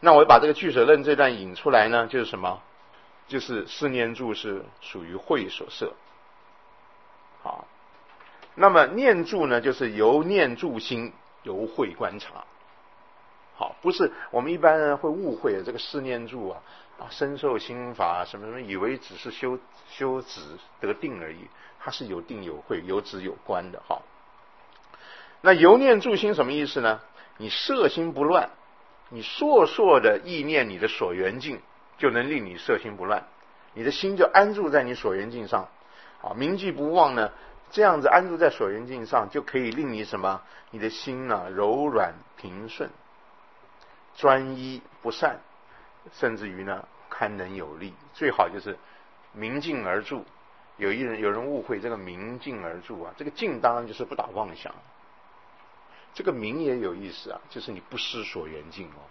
那我把这个俱舍论这段引出来呢，就是什么？就是四念住是属于慧所摄。好，那么念住呢，就是由念住心，由慧观察。好，不是我们一般人会误会这个四念住啊，身受心法什么什么，以为只是修止得定而已，它是有定有慧，有止有观的。好，那由念住心什么意思呢？你摄心不乱，你烁烁的意念你的所缘境，就能令你摄心不乱，你的心就安住在你所缘境上。好，铭记不忘呢，这样子安住在所缘境上，就可以令你什么？你的心呢柔软平顺，专一不散，甚至于呢堪能有力。最好就是明镜而住。有人误会这个明镜而住啊，这个镜当然就是不打妄想。这个明也有意思啊，就是你不失所缘境哦，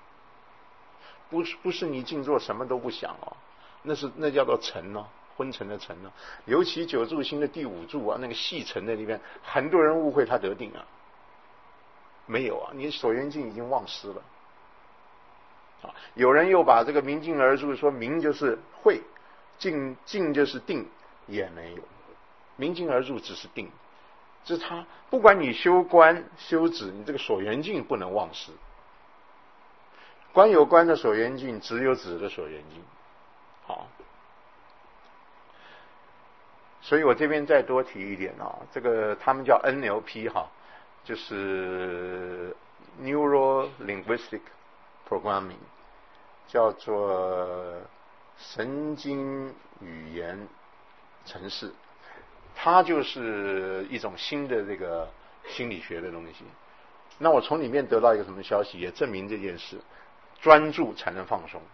不是你静坐什么都不想哦，那叫做沉哦，昏沉的沉哦。尤其九住心的第五住啊，那个细沉的里面，很多人误会他得定啊，没有啊，你所缘境已经忘失了。有人又把这个明镜而住说明就是慧，静就是定，也没有。明镜而住只是定，这是他不管你修观修止，你这个所缘境不能忘失。观有观的所缘境，止有止的所缘境。好，所以我这边再多提一点啊，这个他们叫 NLP 哈，就是 Neuro Linguistic Programming， 叫做神经语言程式，它就是一种新的这个心理学的东西。那我从里面得到一个什么消息，也证明这件事：专注才能放松。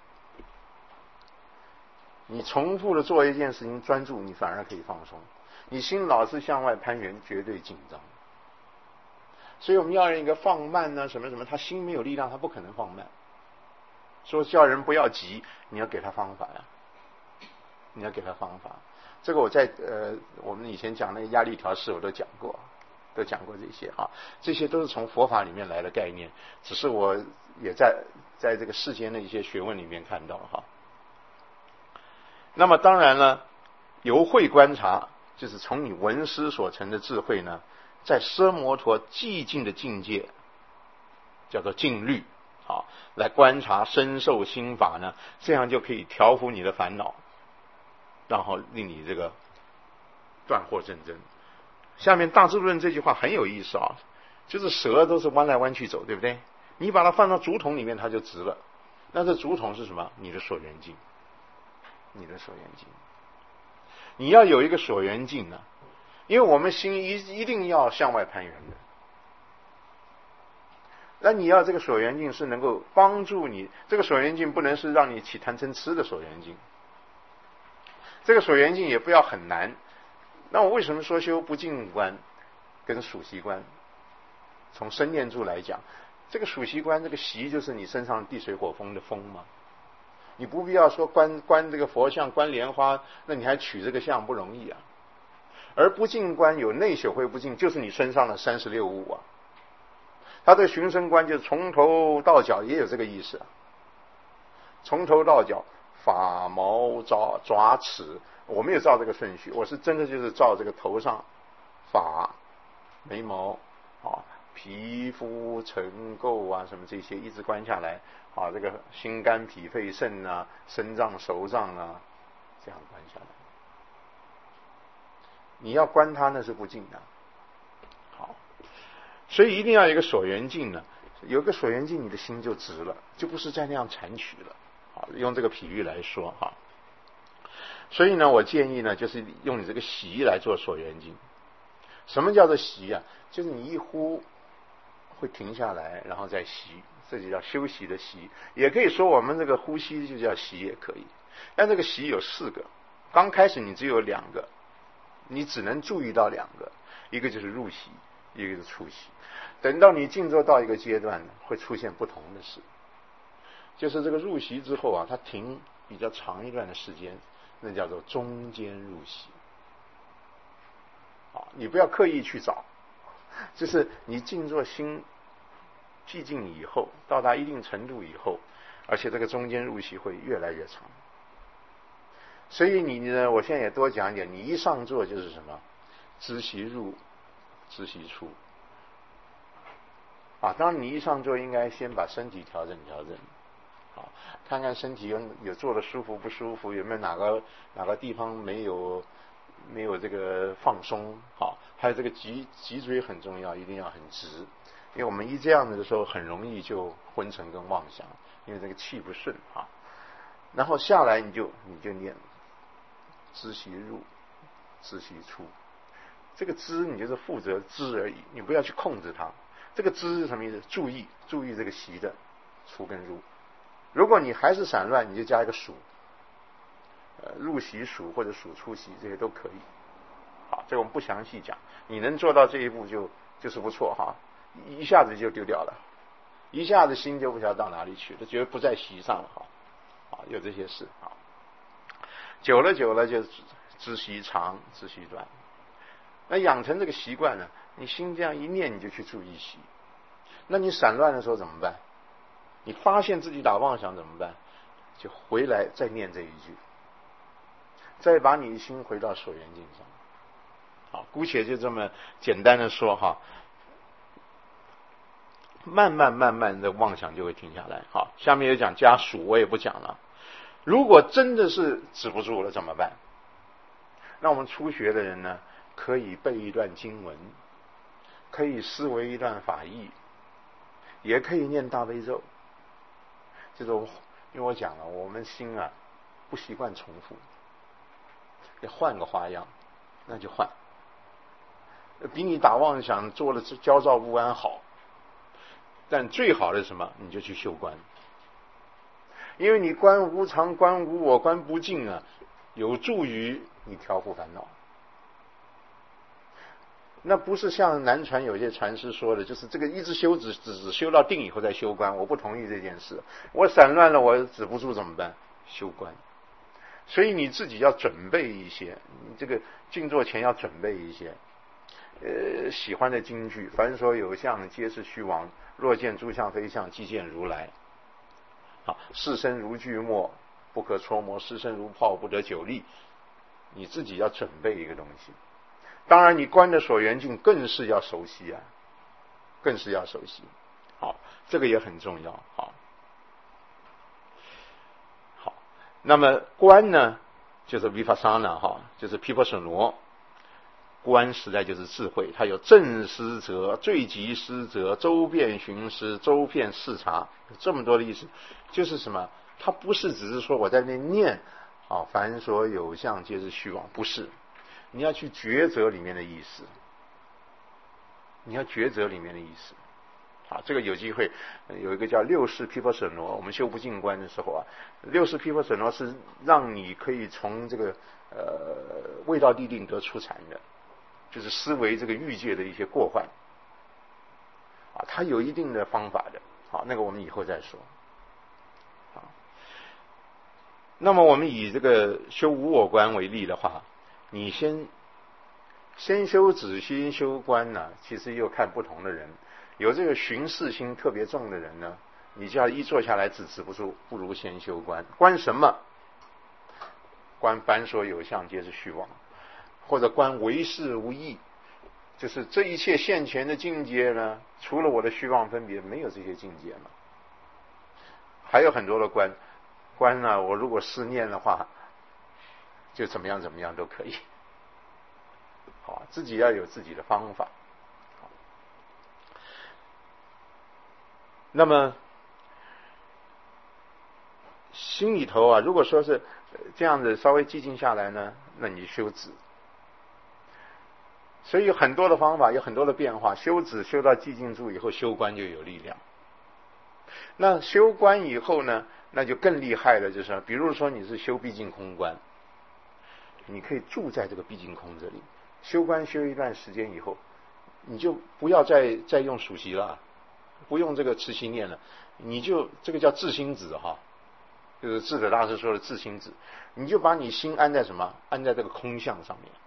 你重复的做一件事情专注，你反而可以放松。你心老是向外攀援，绝对紧张。所以我们要人一个放慢啊，什么什么，他心没有力量，他不可能放慢。说叫人不要急，你要给他方法呀，你要给他方法。这个我在我们以前讲那个压力调试我都讲过这些啊，这些都是从佛法里面来的概念，只是我也在这个世间的一些学问里面看到哈。那么当然了，由慧观察，就是从你闻思所成的智慧呢，在奢摩陀寂静的境界，叫做静虑，好，来观察身受心法呢，这样就可以调伏你的烦恼，然后令你这个断惑正真。下面大智论这句话很有意思啊，就是蛇都是弯来弯去走，对不对？你把它放到竹筒里面，它就直了。那这竹筒是什么？你的所缘境，你的所缘境。你要有一个所缘境呢，因为我们心一定要向外攀援的。那你要这个所缘境是能够帮助你，这个所缘境不能是让你起贪嗔痴的所缘境，这个所缘境也不要很难。那我为什么说修不净观跟属习观？从身念住来讲，这个属习观，这个习就是你身上地水火风的风嘛。你不必要说观这个佛像，观莲花，那你还取这个像不容易啊。而不净观有内修会不净，就是你身上的36物啊。他对寻声观就是从头到脚也有这个意思啊。从头到脚，发毛爪齿，我没有照这个顺序，我是真的就是照这个头上发眉毛啊，皮肤尘垢啊什么这些一直观下来啊，这个心肝脾肺肾啊，身脏手脏啊，这样观下来。你要观它那是不净的。好，所以一定要有一个所缘境呢，有一个所缘境，你的心就直了，就不是再那样缠取了。好，用这个比喻来说哈。所以呢，我建议呢，就是用你这个习来做所缘境。什么叫做习啊？就是你一呼会停下来，然后再吸，这就叫休息的息。也可以说我们这个呼吸就叫息也可以。但这个息有4个，刚开始你只有2个，你只能注意到2个，一个就是入息，一个是出息。等到你静坐到一个阶段呢，会出现不同的事。就是这个入息之后啊，它停比较长一段的时间，那叫做中间入息。你不要刻意去找，就是你静坐心寂静以后，到达一定程度以后，而且这个中间入息会越来越长。所以你呢，我现在也多讲一点，你一上座就是什么，知息入，知息出。当然你一上座应该先把身体调整调整，看看身体有坐的舒服不舒服，有没有哪个地方没有这个放松，还有这个脊椎很重要，一定要很直，因为我们一这样子的时候很容易就昏沉跟妄想，因为这个气不顺然后下来你就念知息入，知息出。这个知你就是负责知而已，你不要去控制它。这个知是什么意思？注意这个息的出跟入。如果你还是散乱，你就加一个数，入息数或者数出息，这些都可以。这个我们不详细讲，你能做到这一步就是不错一下子就丢掉了，一下子心就不晓得到哪里去了，觉得不在息上了有这些事久了就知息长，知息短。那养成这个习惯呢，你心这样一念，你就去注意息。那你散乱的时候怎么办？你发现自己打妄想怎么办？就回来再念这一句，再把你的心回到所缘境上。姑且就这么简单的说慢慢的妄想就会停下来。下面有讲家属，我也不讲了。如果真的是止不住了怎么办？那我们初学的人呢，可以背一段经文，可以思维一段法义，也可以念大悲咒。就是因为我讲了，我们心不习惯重复，要换个花样，那就换，比你打妄想做了焦躁不安好。但最好的是什么？你就去修观，因为你观无常、观无我、观不净有助于你调伏烦恼。那不是像南传有些禅师说的，就是这个一直修只修到定以后再修观，我不同意这件事。我散乱了，我止不住怎么办？修观。所以你自己要准备一些，你这个静坐前要准备一些喜欢的金句，凡所有相皆是虚妄，若见诸相非相，即见如来。世身如锯末，不可戳磨；世身如泡，不得久立。你自己要准备一个东西。当然你观的所缘境更是要熟悉更是要熟悉。这个也很重要。好，那么观呢，就是 vipassana 就是毗婆舍那。观实在就是智慧，它有正思则、最极思则、周遍寻思、周遍视察，有这么多的意思。就是什么？它不是只是说我在那念凡所有相皆是虚妄，不是。你要去抉择里面的意思，你要抉择里面的意思。这个有机会有一个叫六世毗婆舍那，我们修不净观的时候六世毗婆舍那是让你可以从这个未到地定得出禅的，就是思维这个欲界的一些过患它有一定的方法的。那个我们以后再说。那么我们以这个修无我观为例的话，你先修止心修观其实又看不同的人。有这个寻事心特别重的人呢，你就要一坐下来止不住，不如先修观。观什么？观凡所有相皆是虚妄，或者观唯识无义，就是这一切现前的境界呢，除了我的虚妄分别，没有这些境界嘛。还有很多的观我如果思念的话，就怎么样都可以。自己要有自己的方法。那么心里头如果说是这样子稍微寂静下来呢，那你修止。所以有很多的方法，有很多的变化。修止修到寂静住以后，修观就有力量。那修观以后呢，那就更厉害了，就是比如说你是修毕竟空观，你可以住在这个毕竟空这里。修观修一段时间以后，你就不要再用数息了，不用这个持息念了，你就这个叫自心止就是智者大师说的自心止，你就把你心安在什么？安在这个空相上面。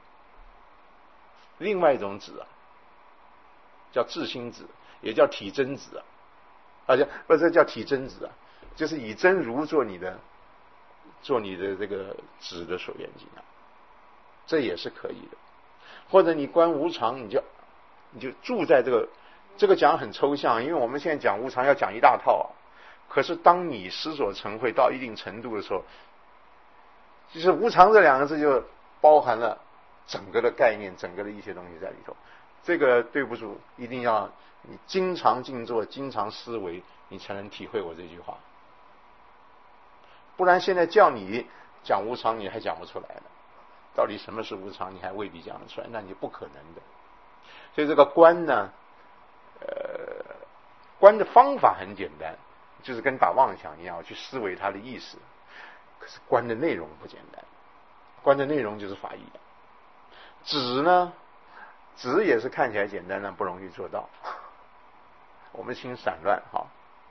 另外一种止叫自心止，也叫体真止不，这叫体真子啊，就是以真如做你的这个止的所缘境啊，这也是可以的。或者你观无常，你就住在这个讲很抽象，因为我们现在讲无常要讲一大套啊。可是当你思所成会到一定程度的时候，就是无常这两个字就包含了整个的概念，整个的一些东西在里头。这个对不住，一定要你经常静坐，经常思维，你才能体会我这句话。不然现在叫你讲无常，你还讲不出来了。到底什么是无常，你还未必讲得出来，那你不可能的。所以这个观呢，观的方法很简单，就是跟打妄想一样，去思维它的意思。可是观的内容不简单，观的内容就是法义。止呢，止也是看起来简单，但不容易做到。我们心散乱哈，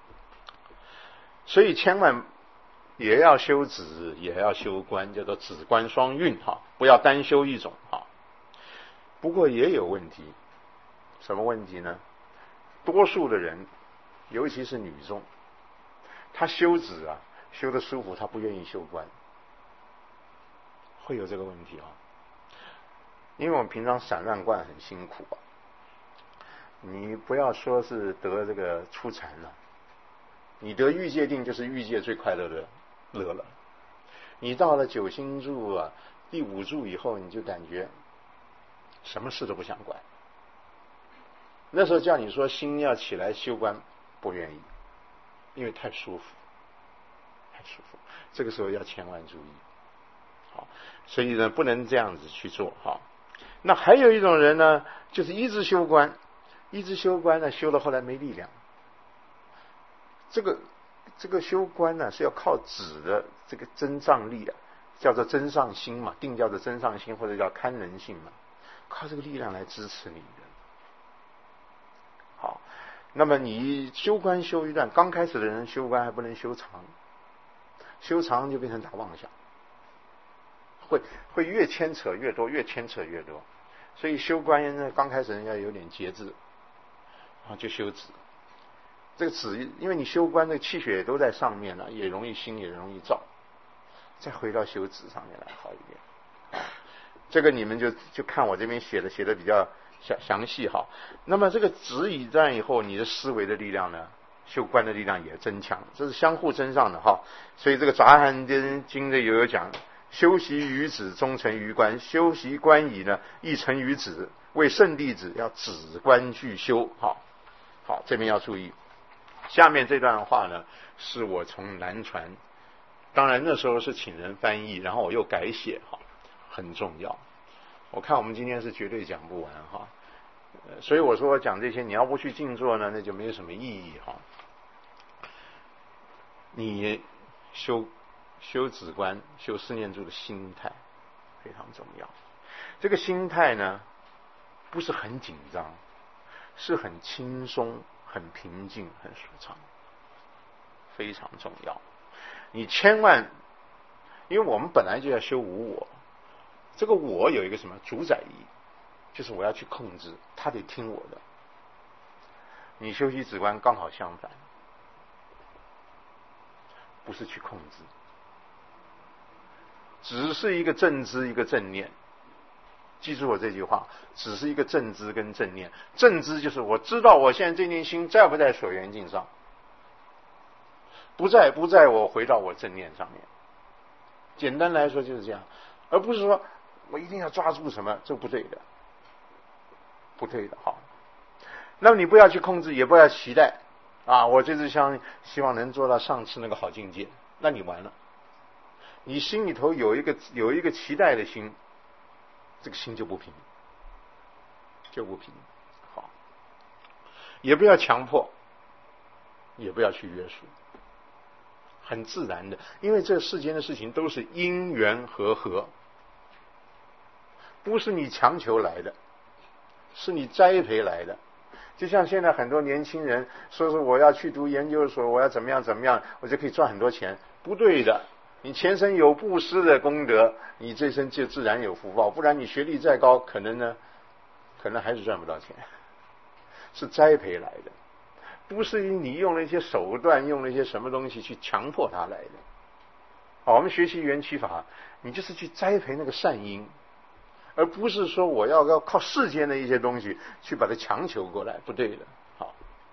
所以千万也要修止，也要修观，叫做止观双运哈，不要单修一种哈。不过也有问题，什么问题呢？多数的人，尤其是女众，她修止啊，修得舒服，她不愿意修观，会有这个问题啊。因为我们平常散乱观很辛苦啊，你不要说是得这个初禅了，你得欲界定就是欲界最快乐的乐了。你到了九心住啊，第五住以后，你就感觉什么事都不想管。那时候叫你说心要起来修观，不愿意，因为太舒服，太舒服。这个时候要千万注意，好，所以呢，不能这样子去做哈。那还有一种人呢，就是一直修观，一直修观呢，修到后来没力量。这个修观呢，是要靠止的这个增上力啊，叫做增上心嘛，定叫做增上心，或者叫堪能性嘛，靠这个力量来支持你的。好，那么你修观修一段，刚开始的人修观还不能修长，修长就变成打妄想。会越牵扯越多，越牵扯越多。所以修观呢，刚开始人要有点节制，啊，就修止。这个止，因为你修观，这个气血也都在上面了，也容易心也容易燥。再回到修止上面来好一点。这个你们就看我这边写的比较详细哈。那么这个止一段以后，你的思维的力量呢，修观的力量也增强，这是相互增上的哈。所以这个杂含经的有讲。修习于止，终成于观；修习观矣呢，亦成于止。为圣弟子，要止观俱修。好，这边要注意。下面这段话呢，是我从南传，当然那时候是请人翻译，然后我又改写，哈，很重要。我看我们今天是绝对讲不完哈，所以我说我讲这些，你要不去静坐呢，那就没有什么意义哈。你修止观、修四念住的心态非常重要。这个心态呢，不是很紧张，是很轻松、很平静、很舒畅，非常重要。你千万，因为我们本来就要修无我，这个我有一个什么主宰意，就是我要去控制，他得听我的。你修习止观刚好相反，不是去控制。只是一个正知，一个正念。记住我这句话，只是一个正知跟正念。正知就是我知道我现在这念心在不在所缘境上，不在，我回到我正念上面。简单来说就是这样，而不是说我一定要抓住什么，这不对的，不对的哈。那么你不要去控制，也不要期待啊，我这次希望能做到上次那个好境界，那你完了。你心里头有一个期待的心，这个心就不平，好，也不要强迫，也不要去约束，很自然的，因为这世间的事情都是因缘和合，不是你强求来的，是你栽培来的。就像现在很多年轻人说我要去读研究所，我要怎么样，我就可以赚很多钱，不对的。你前生有布施的功德，你这生就自然有福报，不然你学历再高，可能还是赚不到钱。是栽培来的， 不是你用了一些手段，用了一些什么东西去强迫它来的。好，我们学习缘起法，你就是去栽培那个善因，而不是说我要靠世间的一些东西去把它强求过来，不对的。好，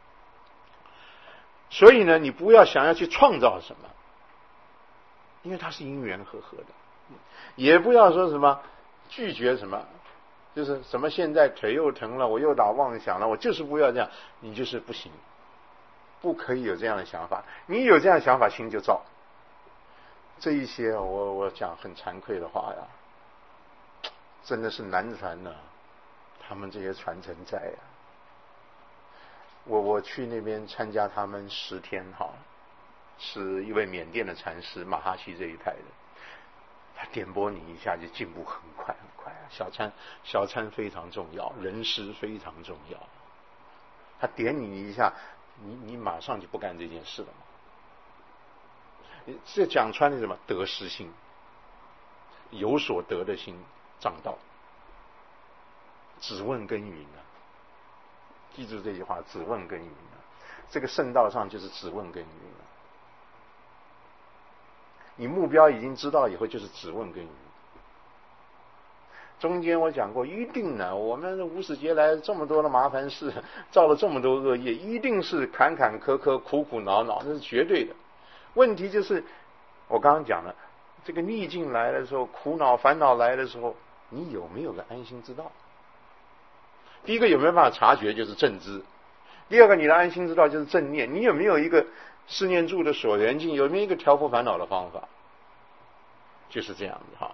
所以呢，你不要想要去创造什么，因为它是因缘和合的，也不要说什么拒绝什么，就是什么现在腿又疼了，我又打妄想了，我就是不要这样，你就是不行，不可以有这样的想法。你有这样的想法，心就造。这一些我讲很惭愧的话呀，真的是南传呢，他们这些传承在呀。我去那边参加他们10天哈，是一位缅甸的禅师马哈西这一派的，他点拨你一下就进步很快很快啊。小参非常重要，人师非常重要。他点你一下，你马上就不干这件事了嘛。这讲穿的什么得失心，有所得的心障道，只问耕耘啊！记住这句话，只问耕耘啊！这个圣道上就是只问耕耘啊！你目标已经知道以后，就是只问耕耘。中间我讲过，一定呢，我们无始劫来这么多的麻烦事，造了这么多恶业，一定是坎坎坷坷、苦苦恼恼，那是绝对的。问题就是我刚刚讲了，这个逆境来的时候，苦恼烦恼来的时候，你有没有个安心之道？第一个有没有办法察觉，就是正知；第二个，你的安心之道就是正念。你有没有一个四念住的所缘境？有没有一个调伏烦恼的方法？就是这样子哈。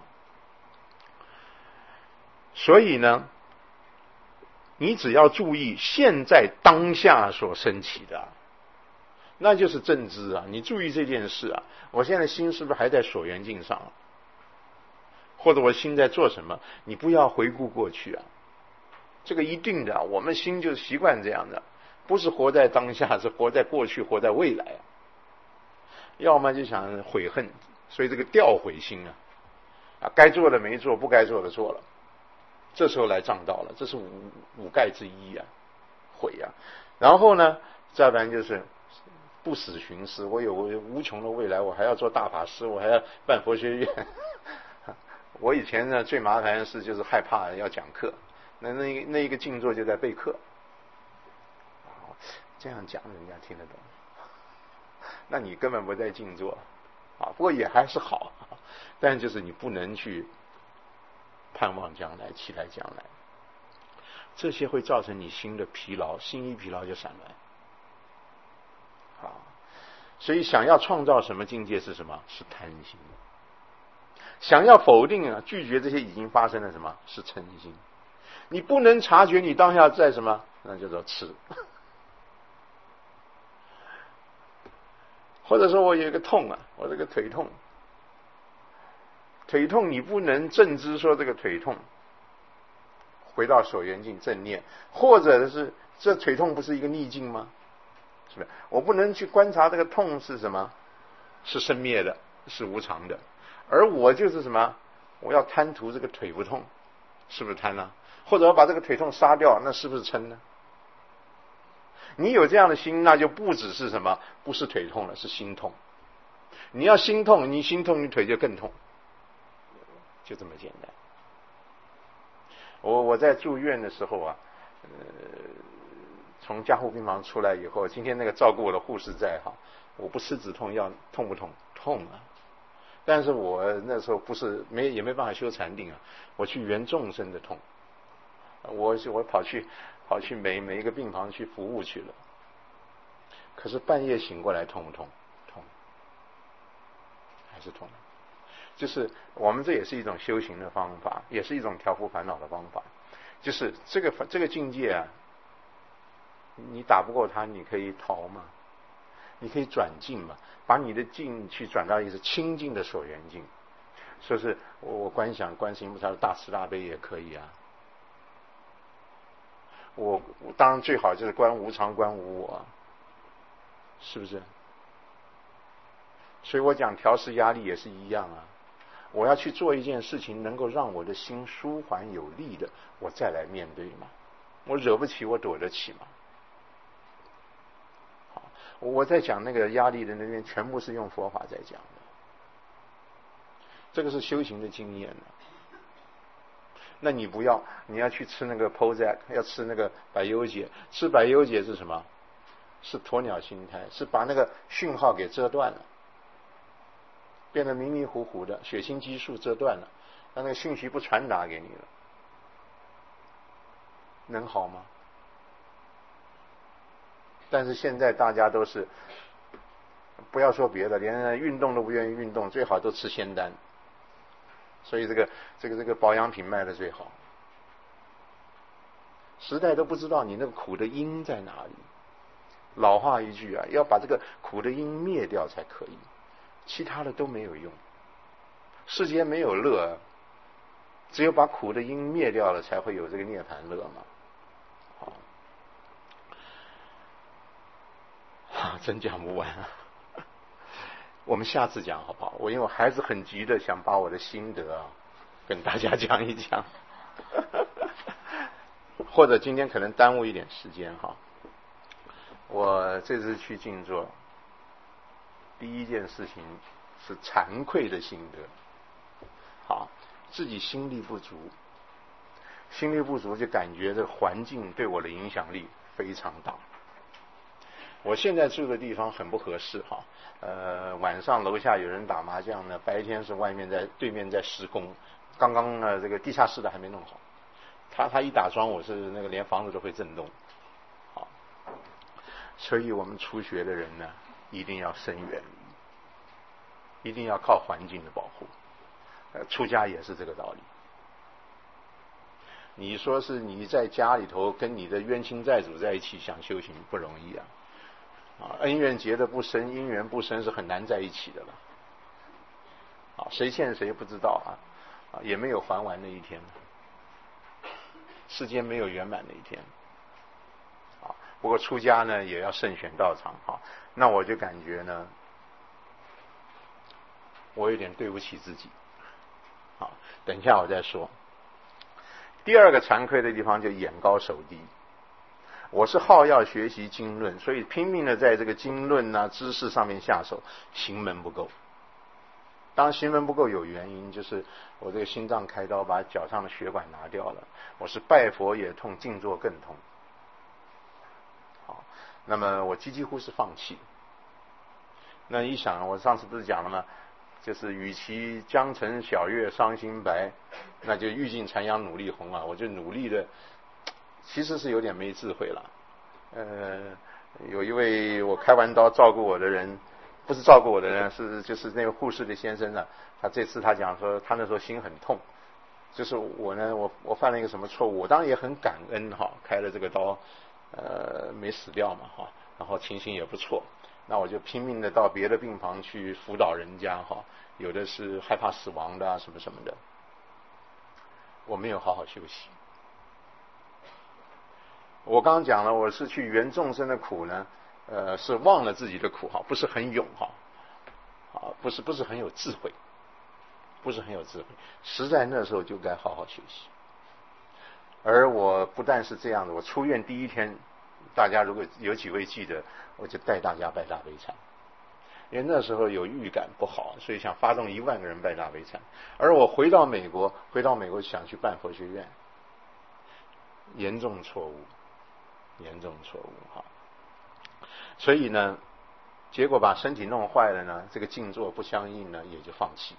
所以呢，你只要注意现在当下所升起的，那就是正知啊！你注意这件事啊，我现在心是不是还在所缘境上？或者我心在做什么？你不要回顾过去啊，这个一定的，我们心就是习惯这样的，不是活在当下，是活在过去，活在未来啊。要么就想悔恨，所以这个掉悔心啊，该做的没做，不该做的做了，这时候来障道了，这是五盖之一啊，悔啊。然后呢，再不然就是不死寻思，我有无穷的未来，我还要做大法师，我还要办佛学院。我以前呢最麻烦的事就是害怕要讲课，那一个静坐就在备课，这样讲人家听得懂，那你根本不在静坐啊。不过也还是好，但就是你不能去盼望将来，期待将来，这些会造成你心的疲劳，心一疲劳就散乱。所以想要创造什么境界是什么？是贪心。想要否定拒绝这些已经发生的什么？是嗔心。你不能察觉你当下在什么，那叫做痴。或者说我有一个痛我这个腿痛，你不能正知说这个腿痛，回到所缘境正念，或者是这腿痛不是一个逆境吗？是不是？我不能去观察这个痛是什么，是生灭的，是无常的，而我就是什么，我要贪图这个腿不痛，是不是贪呢？或者我把这个腿痛杀掉，那是不是嗔呢？你有这样的心，那就不只是什么，不是腿痛了，是心痛。你要心痛，你心痛，你腿就更痛，就这么简单。我在住院的时候从加护病房出来以后，今天那个照顾我的护士在我不吃止痛药，痛不痛？痛啊！但是我那时候也没办法修禅定我去圆众生的痛，我跑去每一个病房去服务去了。可是半夜醒过来痛不痛？痛，还是痛。就是我们这也是一种修行的方法，也是一种调伏烦恼的方法。就是这个境界你打不过它，你可以逃嘛，你可以转境嘛，把你的境去转到一个清净的所缘境。说是我观想观世音菩萨的大慈大悲也可以我当然最好就是观无常观无我，是不是？所以我讲调适压力也是一样我要去做一件事情能够让我的心舒缓有力的，我再来面对嘛。我惹不起我躲得起嘛。 我在讲那个压力的那边，全部是用佛法在讲的，这个是修行的经验的。那你不要，你要去吃那个 Prozac， 要吃那个百忧解，吃百忧解是什么？是鸵鸟心态，是把那个讯号给遮断了，变得迷迷糊糊的，血清激素遮断了，让那个信息不传达给你了，能好吗？但是现在大家都是，不要说别的，连运动都不愿意运动，最好都吃仙丹。所以这个保养品卖的最好。时代都不知道你那个苦的因在哪里。老话一句啊，要把这个苦的因灭掉才可以，其他的都没有用。世间没有乐，只有把苦的因灭掉了，才会有这个涅槃乐嘛。好，真讲不完啊。我们下次讲好不好？因为我还是很急的想把我的心得啊跟大家讲一讲，或者今天可能耽误一点时间哈。我这次去静坐，第一件事情是惭愧的心得。好，自己心力不足，心力不足就感觉这个环境对我的影响力非常大。我现在住的地方很不合适哈，晚上楼下有人打麻将呢，白天是外面在对面在施工，刚刚呢这个地下室的还没弄好，他一打桩，我是那个连房子都会震动，好，所以我们初学的人呢，一定要深远，一定要靠环境的保护，出家也是这个道理。你说是你在家里头跟你的冤亲债主在一起想修行不容易啊。恩怨结得不深，因缘不深是很难在一起的了。谁欠谁不知道啊，也没有还完的一天，世间没有圆满的一天。不过出家呢也要慎选道场哈。那我就感觉呢，我有点对不起自己。好，等一下我再说。第二个惭愧的地方就眼高手低。我是好要学习经论，所以拼命的在这个经论啊知识上面下手，行门不够。当然行门不够有原因，就是我这个心脏开刀把脚上的血管拿掉了，我是拜佛也痛，静坐更痛。好，那么我几乎是放弃。那一想，我上次不是讲了吗？就是与其江城晓月伤心白，那就欲尽残阳努力红啊！我就努力的。其实是有点没智慧了。有一位我开完刀照顾我的人，不是照顾我的人，就是那个护士的先生呢。他这次他讲说，他那时候心很痛，就是我呢，我犯了一个什么错误？我当然也很感恩哈，开了这个刀，没死掉嘛哈，然后情形也不错。那我就拼命的到别的病房去辅导人家哈，有的是害怕死亡的啊，什么什么的。我没有好好休息。我刚刚讲了，我是去圆众生的苦呢，是忘了自己的苦哈，不是很勇哈，不是很有智慧，不是很有智慧，实在那时候就该好好休息。而我不但是这样的，我出院第一天，大家如果有几位记得，我就带大家拜大悲忏，因为那时候有预感不好，所以想发动1万个人拜大悲忏。而我回到美国想去办佛学院，严重错误哈。所以呢，结果把身体弄坏了呢，这个静坐不相应呢，也就放弃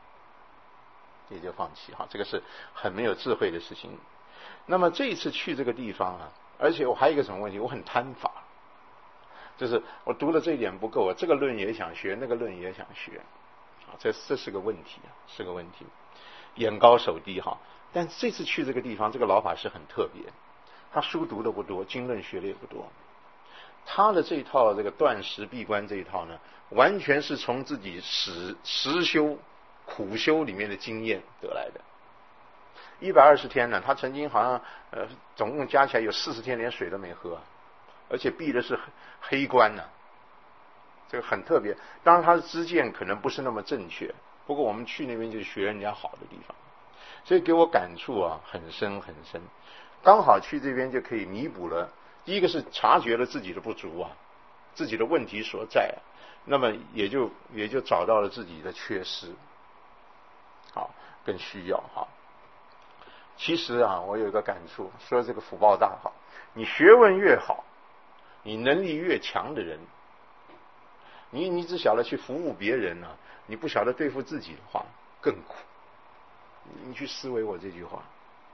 哈。这个是很没有智慧的事情。那么这一次去这个地方啊，而且我还有一个什么问题，我很贪法，就是我读了这一点不够，这个论也想学，那个论也想学啊，这是个问题，是个问题。眼高手低哈。但这次去这个地方，这个老法师很特别，他书读的不多，经论学的也不多。他的这一套这个断食闭关这一套呢，完全是从自己实修苦修里面的经验得来的。120天呢，他曾经好像总共加起来有40天连水都没喝，而且闭的是黑关呢，这个很特别。当然他的知见可能不是那么正确，不过我们去那边就是学人家好的地方，所以给我感触啊很深很深。刚好去这边就可以弥补了，第一个是察觉了自己的不足啊， 自己的问题所在，那么也就找到了自己的缺失，好，更需要哈。其实啊，我有一个感触，说这个福报大好，你学问越好，你能力越强的人，你只晓得去服务别人啊，你不晓得对付自己的话更苦。你去思维我这句话，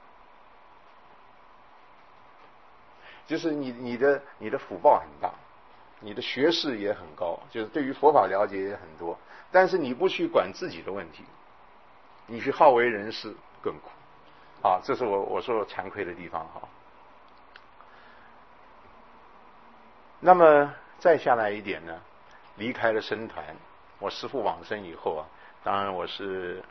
就是你的福报很大，你的学识也很高，就是对于佛法了解也很多，但是你不去管自己的问题，你去好为人师更苦。啊，这是我说惭愧的地方哈。那么再下来一点呢，离开了僧团，我师父往生以后啊，当然我是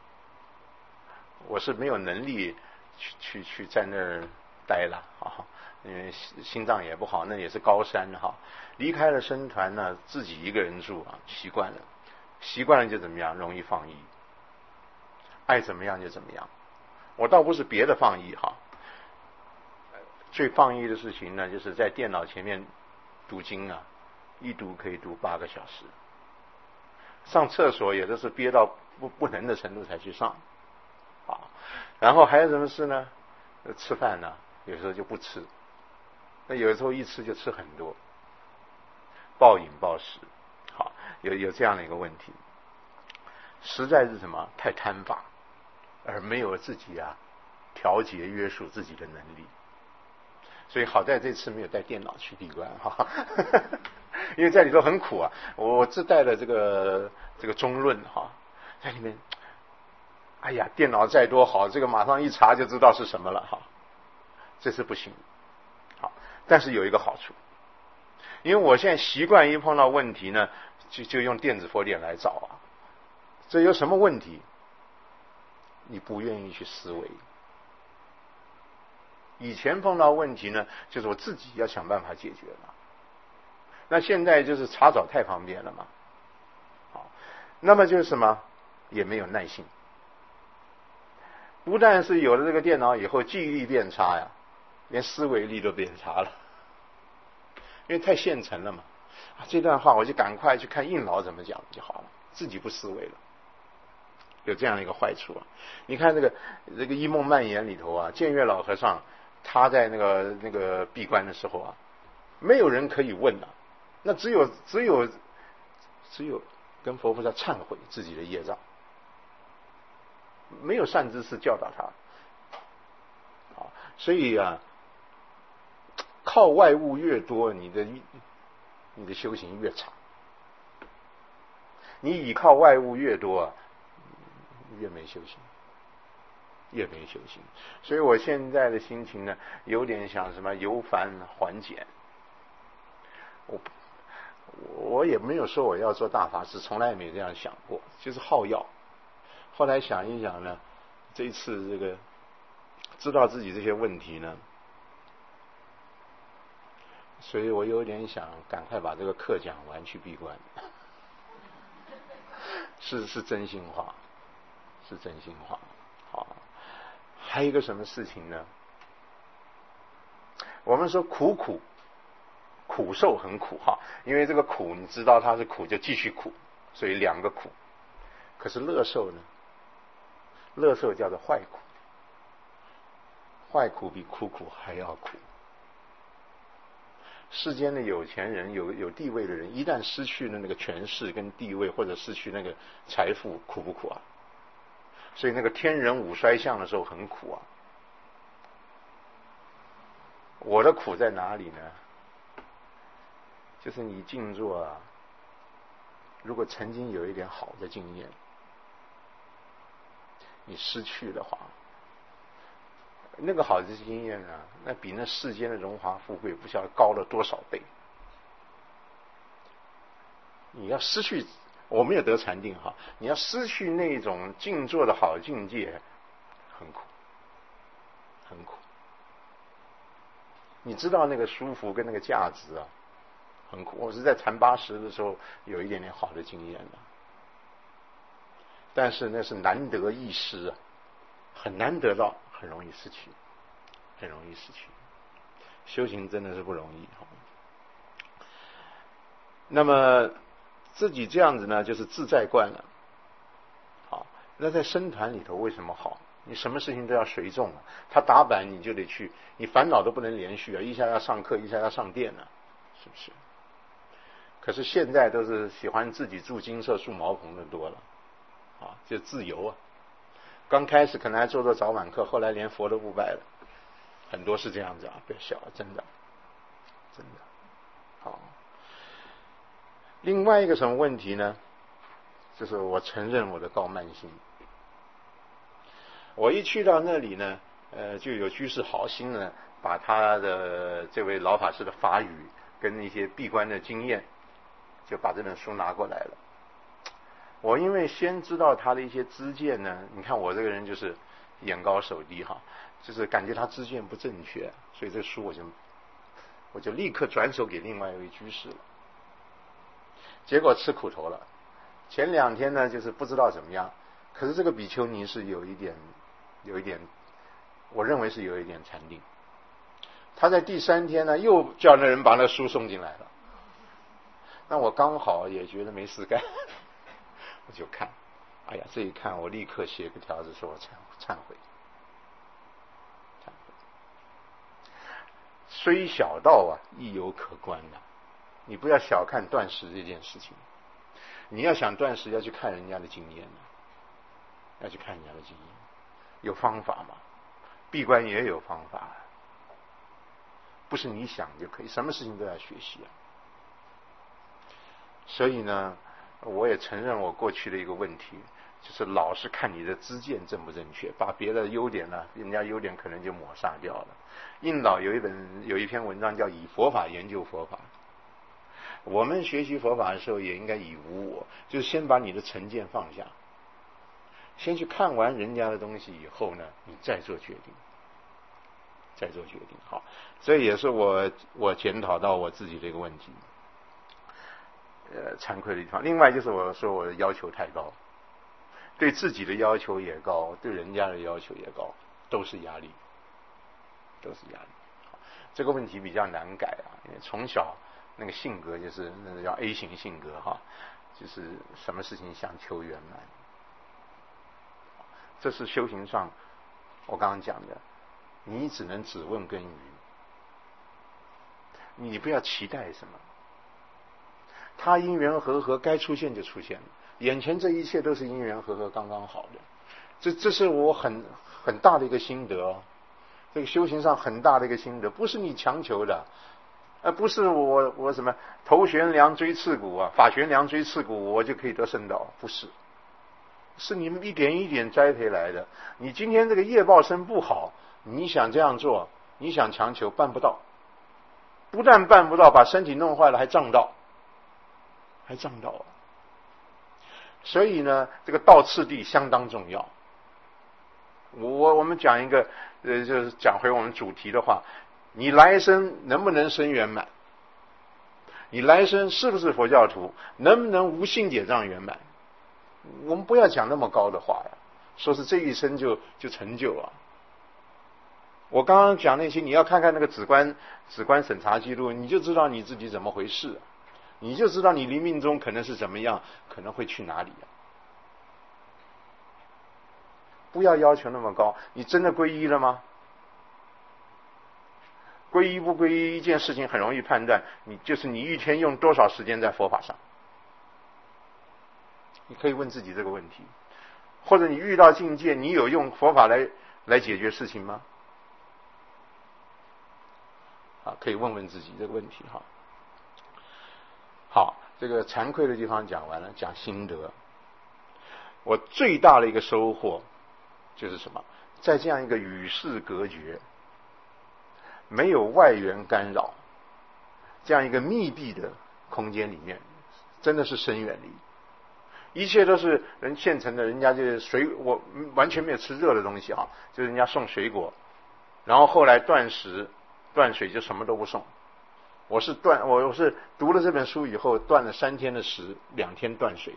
没有能力去在那儿待了啊，因为心脏也不好，那也是高山哈。离开了僧团呢，自己一个人住啊，习惯了就怎么样，容易放逸，爱怎么样就怎么样。我倒不是别的放逸哈，最放逸的事情呢，就是在电脑前面读经啊，一读可以读8个小时。上厕所也都是憋到不能的程度才去上，啊，然后还有什么事呢？吃饭呢，有时候就不吃，那有时候一吃就吃很多，暴饮暴食，好，有这样的一个问题，实在是什么？太贪法。而没有自己啊调节约束自己的能力，所以好在这次没有带电脑去闭关哈，因为在里头很苦啊。我自带了这个中论哈，在里面，哎呀，电脑再多好，这个马上一查就知道是什么了哈，这次不行。好，但是有一个好处，因为我现在习惯一碰到问题呢，就用电子佛典来找啊，这有什么问题？你不愿意去思维。以前碰到问题呢，就是我自己要想办法解决了。那现在就是查找太方便了嘛。好，那么就是什么，也没有耐性。不但是有了这个电脑以后，记忆力变差呀，连思维力都变差了，因为太现成了嘛。这段话我就赶快去看印老怎么讲就好了，自己不思维了。有这样的一个坏处啊！你看这个《一梦蔓延》里头啊，建岳老和尚他在那个闭关的时候啊，没有人可以问啊，那只有跟佛菩萨忏悔自己的业障，没有善知识教导他啊，所以啊，靠外物越多，你的修行越差；你倚靠外物越多啊，越没修行，所以我现在的心情呢，有点想什么由繁还简。我也没有说我要做大法师，从来也没这样想过，就是好药。后来想一想呢，这一次这个知道自己这些问题呢，所以我有点想赶快把这个课讲完去闭关，是真心话。是真心话。好，还有一个什么事情呢？我们说苦受很苦哈，因为这个苦你知道它是苦就继续苦，所以2个苦。可是乐受呢？乐受叫做坏苦，坏苦比苦还要苦。世间的有钱人有地位的人，一旦失去了那个权势跟地位，或者失去那个财富，苦不苦啊？所以那个天人五衰相的时候很苦啊。我的苦在哪里呢？就是你静坐啊，如果曾经有一点好的经验，你失去的话，那个好的经验啊，那比那世间的荣华富贵不晓得高了多少倍。你要失去，我没有得禅定哈，你要失去那种静坐的好境界，很苦，很苦。你知道那个舒服跟那个价值啊，很苦。我是在禅80的时候有一点点好的经验的，但是那是难得一失啊，很难得到，很容易失去，很容易失去。修行真的是不容易哈。 那么自己这样子呢，就是自在惯了。好，那在僧团里头为什么好？你什么事情都要随众啊，他打板你就得去，你烦恼都不能连续啊，一下要上课，一下要上殿啊，是不是？可是现在都是喜欢自己住金舍、住茅棚的多了，啊，就自由啊。刚开始可能还做早晚课，后来连佛都不拜了，很多是这样子啊，不要小，真的，真的。好，另外一个什么问题呢？就是我承认我的高慢心。我一去到那里呢，就有居士好心呢，把他的这位老法师的法语跟那些闭关的经验，就把这本书拿过来了。我因为先知道他的一些知见呢，你看我这个人就是眼高手低哈，就是感觉他知见不正确，所以这书我就立刻转手给另外一位居士了。结果吃苦头了。前2天呢，就是不知道怎么样，可是这个比丘尼是有一点，我认为是有一点禅定。他在第3天呢，又叫那人把那书送进来了。那我刚好也觉得没事干，我就看，哎呀，这一看我立刻写个条子说我忏悔。虽小道啊，亦有可观的。你不要小看断食这件事情。你要想断食，要去看人家的经验，要去看人家的经验，有方法嘛？闭关也有方法，不是你想就可以，什么事情都要学习啊。所以呢，我也承认我过去的一个问题，就是老是看你的知见正不正确，把别的优点呢，人家优点可能就抹杀掉了。印老有一篇文章叫《以佛法研究佛法》。我们学习佛法的时候也应该以无我，就是先把你的成见放下，先去看完人家的东西以后呢，你再做决定，好，这也是我检讨到我自己的一个问题，惭愧的地方。另外就是我说我的要求太高，对自己的要求也高，对人家的要求也高，都是压力。这个问题比较难改啊，因为从小那个性格就是那个叫 A 型性格哈，就是什么事情想求圆满。这是修行上我刚刚讲的，你只能只问根于，你不要期待什么，他因缘和合该出现就出现了，眼前这一切都是因缘和合刚刚好的。这是我很大的一个心得哦，这个修行上很大的一个心得，不是你强求的。不是我什么头悬梁锥刺股啊，法悬梁锥刺股，我就可以得圣道，不是，是你们一点一点栽培来的。你今天这个业报身不好，你想这样做，你想强求办不到，不但办不到，把身体弄坏了还障道啊。所以呢，这个道次第相当重要。我们讲一个就是讲回我们主题的话，你来生能不能生圆满？你来生是不是佛教徒？能不能无性解障圆满？我们不要讲那么高的话呀，说是这一生就成就啊。我刚刚讲那些，你要看看那个止观审查记录，你就知道你自己怎么回事，你就知道你临命中可能是怎么样，可能会去哪里啊。不要要求那么高，你真的皈依了吗？皈依不皈依一件事情很容易判断，你一天用多少时间在佛法上，你可以问自己这个问题。或者你遇到境界，你有用佛法来解决事情吗？可以问问自己这个问题哈。好，这个惭愧的地方讲完了，讲心得。我最大的一个收获就是什么？在这样一个与世隔绝，没有外缘干扰，这样一个密闭的空间里面，真的是深远离。一切都是人现成的，人家就是我完全没有吃热的东西啊，就是人家送水果，然后后来断食断水就什么都不送。我是读了这本书以后断了3天的食，2天断水。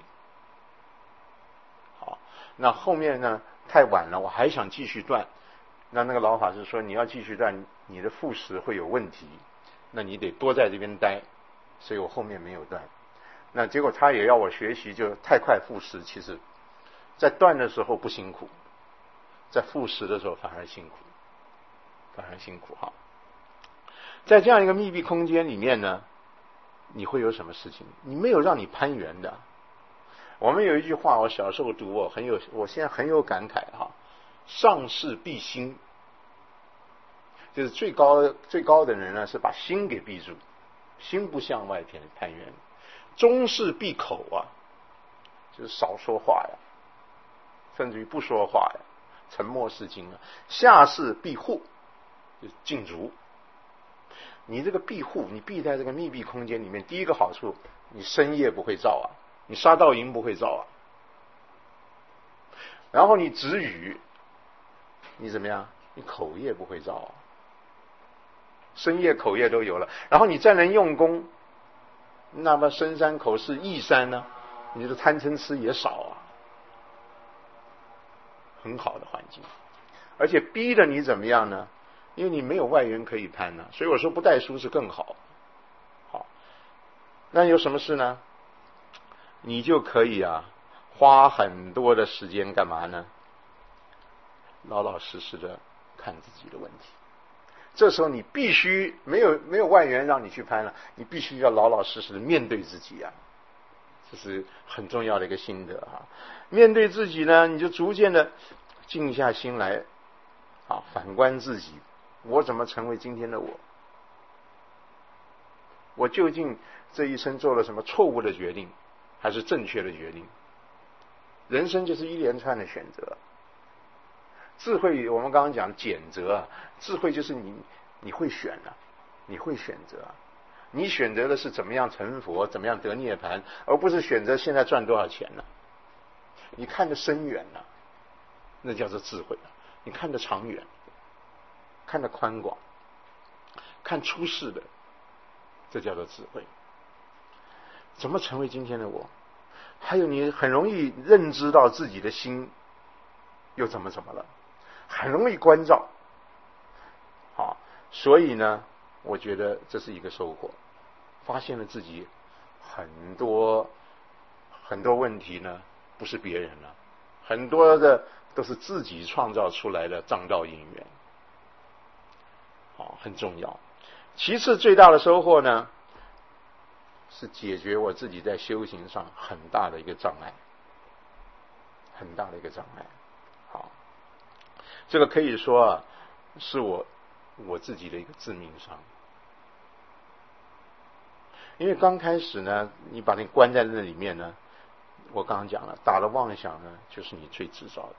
好，那后面呢太晚了，我还想继续断。那个老法师说，你要继续断，你的副食会有问题，那你得多在这边待，所以我后面没有断。 那结果他也要我学习，就太快复食，其实在断的时候不辛苦，在复食的时候反而辛苦哈。在这样一个密闭空间里面呢，你会有什么事情？你没有让你攀援的。我们有一句话，我小时候读，我现在很有感慨哈。上士闭心，就是最高的人呢，是把心给闭住，心不向外攀援。中士闭口啊，就是少说话呀，甚至于不说话呀，沉默是金啊。下士闭户，就是禁足。你这个闭户，你闭在这个密闭空间里面，第一个好处，你深夜不会燥啊，你杀盗淫不会燥啊。然后你止语，你怎么样？你口业不会燥啊，深夜口业都有了。然后你再能用功，那么深山口是易山呢，你的贪嗔痴也少啊，很好的环境。而且逼着你怎么样呢？因为你没有外援可以攀呢，所以我说不带书是更好。好，那有什么事呢？你就可以花很多的时间干嘛呢？老老实实的看自己的问题。这时候你必须没有外援让你去攀了，你必须要老老实实的面对自己啊，这是很重要的一个心得啊。面对自己呢，你就逐渐的静下心来反观自己，我怎么成为今天的我？我究竟这一生做了什么错误的决定，还是正确的决定？人生就是一连串的选择。智慧，我们刚刚讲拣择，智慧就是你会选你会选择你选择的是怎么样成佛，怎么样得涅槃，而不是选择现在赚多少钱你看得深远那叫做智慧你看得长远，看得宽广，看出世的，这叫做智慧。怎么成为今天的我？还有你很容易认知到自己的心又怎么了，很容易关照。所以呢，我觉得这是一个收获，发现了自己很多问题呢，不是别人很多的都是自己创造出来的障道因缘，很重要。其次最大的收获呢，是解决我自己在修行上很大的一个障碍。好，这个可以说是我自己的一个致命伤。因为刚开始呢，你把你关在那里面呢，我刚刚讲了，打了妄想呢，就是你最制造的。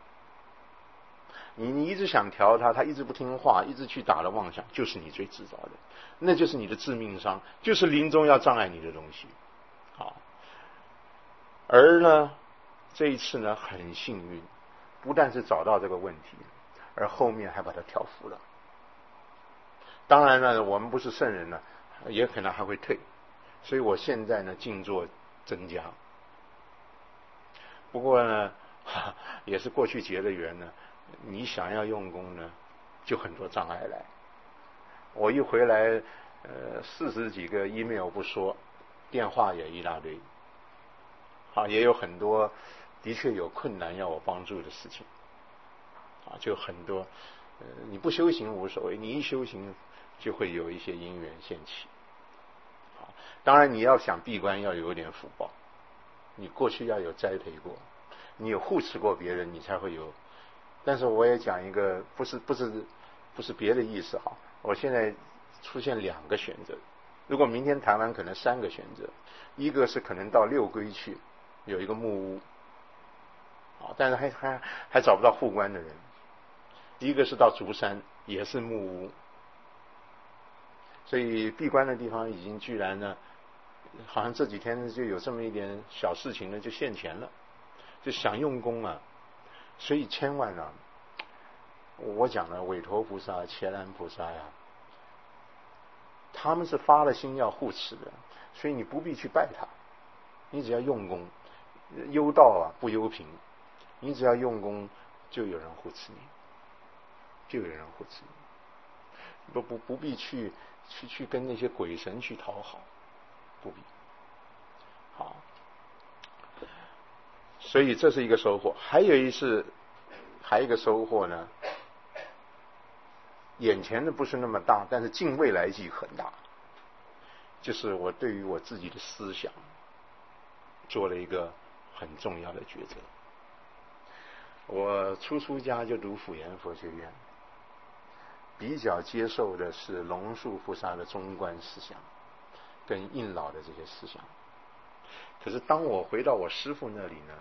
你一直想调他一直不听话，一直去打了妄想，就是你最制造的，那就是你的致命伤，就是临终要障碍你的东西。好，而呢，这一次呢，很幸运，不但是找到这个问题，而后面还把它调伏了。当然呢，我们不是圣人呢，也可能还会退，所以我现在呢，静坐增加。不过呢，也是过去结的缘呢，你想要用功呢，就很多障碍来。我一回来，40几个 email 不说，电话也一大堆，也有很多的确有困难要我帮助的事情，就很多。你不修行无所谓，你一修行就会有一些因缘现起。当然你要想闭关要有点福报，你过去要有栽培过，你有护持过别人，你才会有。但是我也讲一个不是别的意思我现在出现2个选择，如果明天谈完可能3个选择。一个是可能到六龟去有一个木屋，但是还找不到护官的人。一个是到竹山也是木屋，所以闭关的地方已经居然呢，好像这几天就有这么一点小事情呢，就现前了，就想用功所以千万我讲了韦陀菩萨、伽蓝菩萨他们是发了心要护持的，所以你不必去拜他，你只要用功，忧道不忧贫，你只要用功，就有人护持你，不必去跟那些鬼神去讨好，不必。 好，所以这是一个收获。还有一个收获呢，眼前的不是那么大，但是近未来计很大，就是我对于我自己的思想做了一个很重要的抉择。我出家就读辅仁佛学院，比较接受的是龙树菩萨的中观思想跟印老的这些思想。可是当我回到我师父那里呢，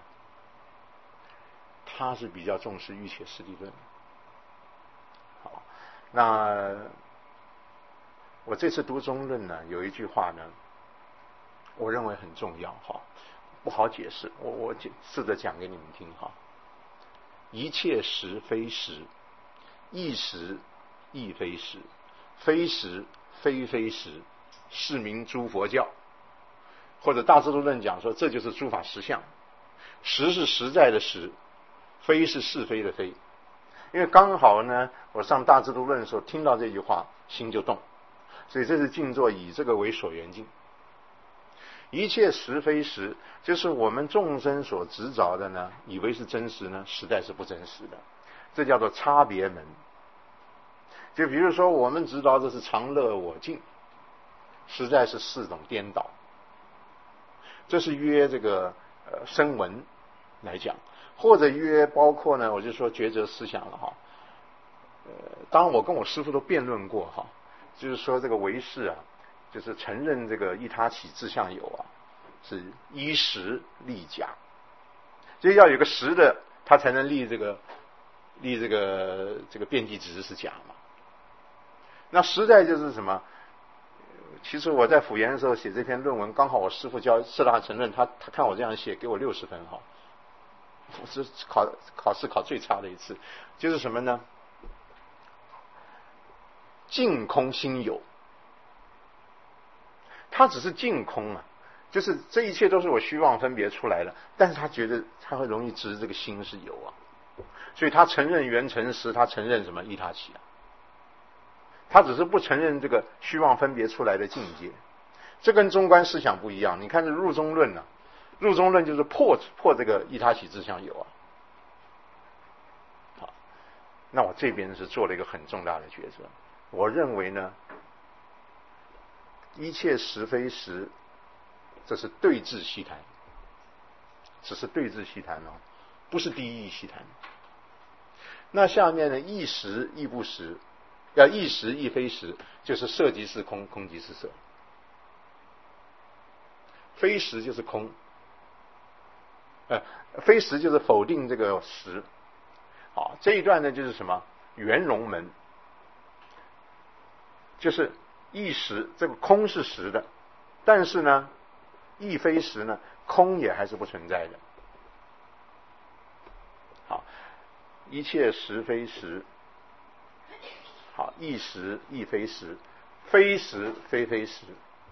他是比较重视欲切实地论。好，那我这次读中论呢，有一句话呢，我认为很重要哈，不好解释，我试着讲给你们听哈。一切实非实，亦实亦非实，非实非非实，是名诸佛教。或者大智度论讲说，这就是诸法实相。实是实在的实，非是是非的非。因为刚好呢，我上大智度论的时候听到这句话，心就动，所以这是静坐以这个为所缘境。一切实非实，就是我们众生所执着的呢，以为是真实呢，实在是不真实的，这叫做差别门。就比如说我们执着这是常乐我净，实在是四种颠倒。这是约这个声闻来讲，或者约包括呢，我就说抉择思想了哈。当然我跟我师父都辩论过哈，就是说这个唯识啊，就是承认这个依他起自相有啊，是依实立假，所以要有个实的，他才能立这个辩机值是假嘛。那实在就是什么？其实我在辅研的时候写这篇论文，刚好我师父教四大承认，他看我这样写，给我60分哈。我是考试考最差的一次，就是什么呢？净空心有，他只是净空啊，就是这一切都是我虚妄分别出来的，但是他觉得他会容易执这个心是有啊，所以他承认缘成实，他承认什么依他起啊。他只是不承认这个虚妄分别出来的境界，这跟中观思想不一样。你看这入中论啊，入中论就是破这个依他起自相有啊。好，那我这边是做了一个很重大的抉择。我认为呢，一切实非实，这是对峙细谈，只是对峙细谈哦，不是第一义细谈。那下面呢，亦实亦不实。要亦实亦非实，就是色即是空，空即是色。非实就是空，非实就是否定这个实。好，这一段呢就是什么？圆融门，就是亦实，这个空是实的，但是呢，亦非实呢，空也还是不存在的。好，一切实非实。好，亦实亦非实，非实非非实，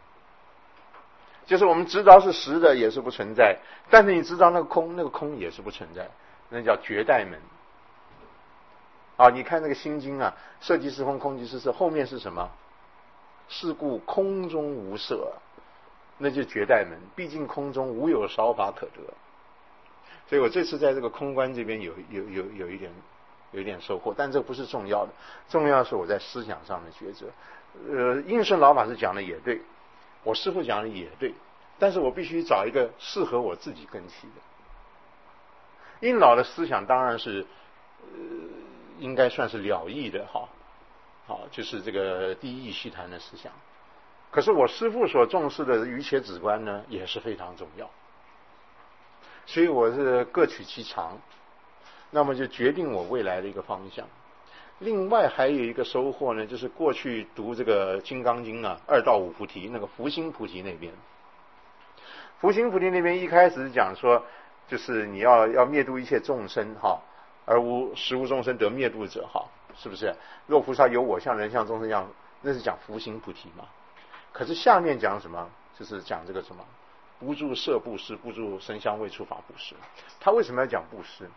就是我们知道是实的也是不存在，但是你知道那个空也是不存在，那叫绝代门。啊，你看那个心经啊，色即是空，空即是色，后面是什么？是故空中无色，那就绝代门。毕竟空中无有少法可得，所以我这次在这个空观这边有一点收获，但这不是重要的，重要是我在思想上的抉择。应顺老法师讲的也对，我师父讲的也对，但是我必须找一个适合我自己根器的。应老的思想当然是应该算是了义的哈，好，就是这个第一义细谈的思想。可是我师父所重视的瑜伽止观呢，也是非常重要，所以我是各取其长。那么就决定我未来的一个方向。另外还有一个收获呢，就是过去读这个《金刚经》啊，2到5菩提那个福心菩提那边，福心菩提那边一开始讲说，就是你要灭度一切众生哈，而实无众生得灭度者哈，是不是？若菩萨有我相、人相、众生相，那是讲福心菩提嘛。可是下面讲什么？就是讲这个什么，不住色布施，不住声香味触法布施。他为什么要讲布施？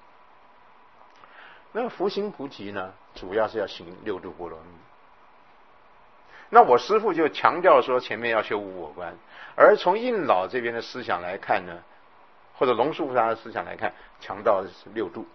那福行菩提呢，主要是要行6度波罗蜜。 那我师父就强调说前面要修无我观，而从印老这边的思想来看呢，或者龙树菩萨的思想来看，强调的是六度。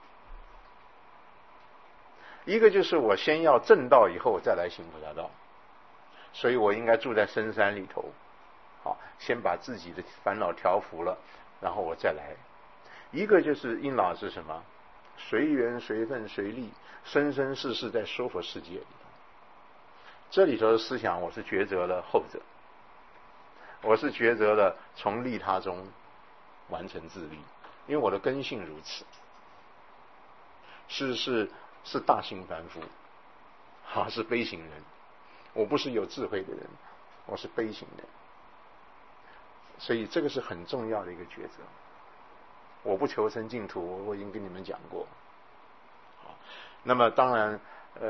一个就是我先要证道以后我再来行菩萨道，所以我应该住在深山里头，好，先把自己的烦恼调伏了，然后我再来。一个就是印老是什么？随缘随分随力，生生世世在说佛世界里头。这里头的思想我是抉择了后者，我是抉择了从利他中完成自利，因为我的根性如此，是大性凡夫，是悲行人。我不是有智慧的人，我是悲行人，所以这个是很重要的一个抉择。我不求生净土，我已经跟你们讲过。好，那么当然，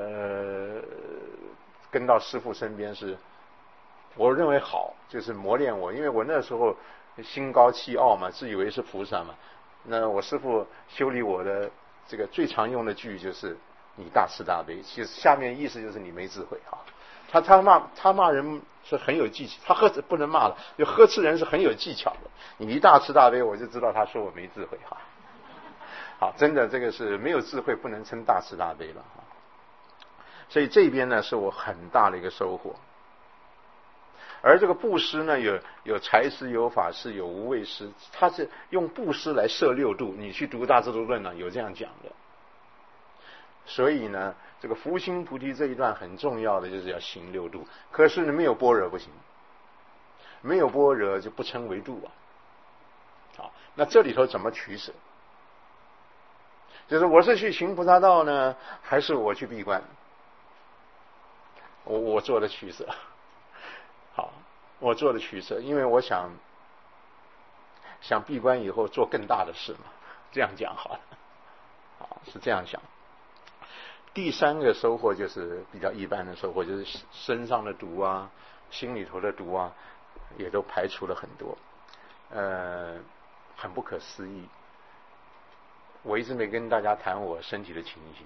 跟到师父身边是，我认为好，就是磨练我，因为我那时候心高气傲嘛，自以为是菩萨嘛。那我师父修理我的这个最常用的句就是你大慈大悲，其实下面意思就是你没智慧哈。他骂人是很有技巧，他不能骂了，就呵斥人是很有技巧的。你一大慈大悲，我就知道他说我没智慧哈。好，真的这个是没有智慧不能称大慈大悲了哈。所以这边呢是我很大的一个收获。而这个布施呢，有财施、有法施、有无畏施，他是用布施来摄六度。你去读《大智度论》呢，有这样讲的。所以呢，这个福心菩提这一段很重要的就是要行六度。可是呢，没有般若不行，没有般若就不称为度啊。好，那这里头怎么取舍？就是我是去行菩萨道呢，还是我去闭关？我做了取舍。好，我做了取舍，因为我想闭关以后做更大的事嘛，这样讲好了。好，是这样想。第三个收获就是比较一般的收获，就是身上的毒啊，心里头的毒啊，也都排除了很多，很不可思议。我一直没跟大家谈我身体的情形，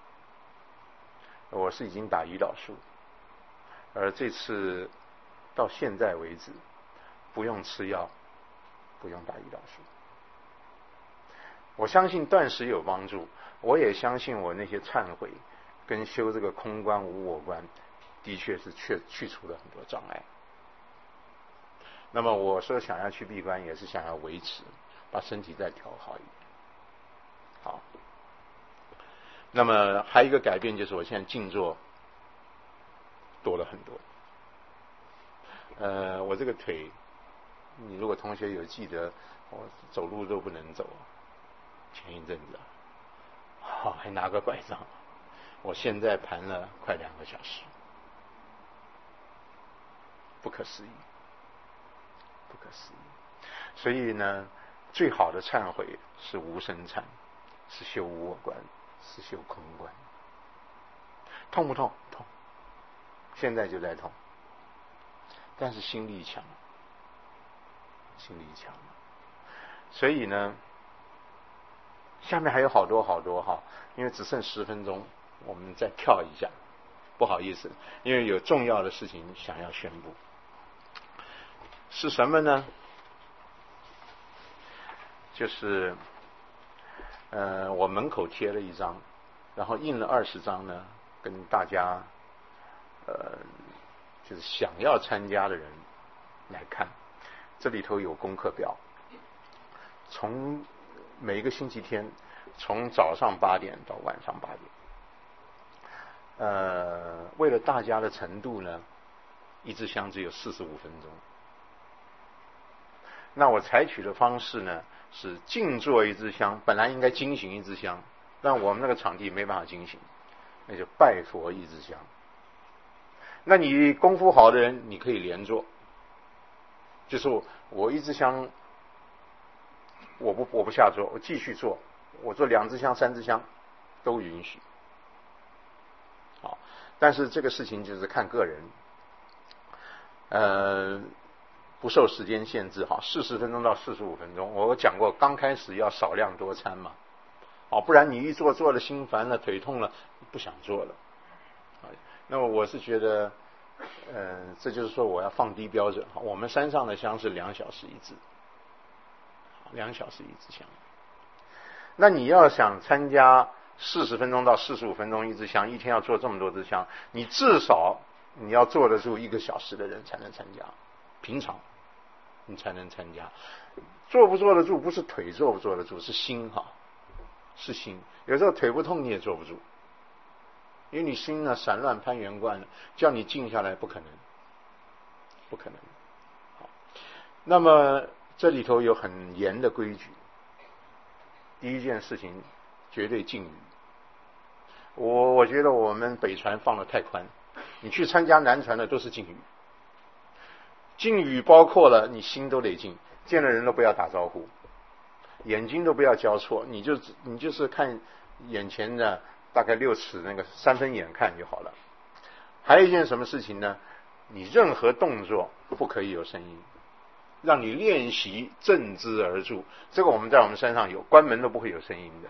我是已经打胰岛素，而这次到现在为止，不用吃药，不用打胰岛素。我相信断食有帮助，我也相信我那些忏悔跟修这个空观无我观，的确是去除了很多障碍。那么我说想要去闭关，也是想要维持，把身体再调好一点。好，那么还有一个改变就是我现在静坐多了很多。我这个腿，你如果同学有记得，我走路都不能走，前一阵子还拿个拐杖，我现在盘了快2个小时，不可思议，不可思议。所以呢，最好的忏悔是无生忏，是修无我观，是修空观。痛不痛？痛，现在就在痛，但是心力强，心力强。所以呢，下面还有好多好多哈，因为只剩10分钟，我们再跳一下，不好意思，因为有重要的事情想要宣布。是什么呢？就是我门口贴了一张，然后印了20张呢，跟大家就是想要参加的人来看。这里头有功课表，从每一个星期天，从早上8点到晚上8点。为了大家的程度呢，一支香只有45分钟。那我采取的方式呢，是静坐一支香，本来应该经行一支香，但我们那个场地没办法经行，那就拜佛一支香。那你功夫好的人，你可以连坐，就是我一支香，我不下坐，我继续做，我做2支香、3支香都允许。好，但是这个事情就是看个人，不受时间限制哈，40分钟到45分钟。我讲过，刚开始要少量多餐嘛，不然你一做了心烦了，腿痛了，不想做了。那么我是觉得， 这就是说我要放低标准。我们山上的香是2小时一支，2小时一支香。那你要想参加40分钟到45分钟一支香，一天要做这么多支香，你至少你要坐得住1个小时的人才能参加，平常你才能参加。坐不坐得住不是腿坐不坐得住，是心是心。有时候腿不痛你也坐不住，因为你心呢散乱攀缘惯了，叫你静下来不可能。好，那么这里头有很严的规矩。第一件事情，绝对禁语。我觉得我们北传放得太宽，你去参加南传的都是禁语。禁语包括了你心都得静，见了人都不要打招呼，眼睛都不要交错，你就是看眼前的大概6尺那个3分眼看就好了。还有一件什么事情呢？你任何动作不可以有声音，让你练习正之而住。这个我们在我们山上有，关门都不会有声音的。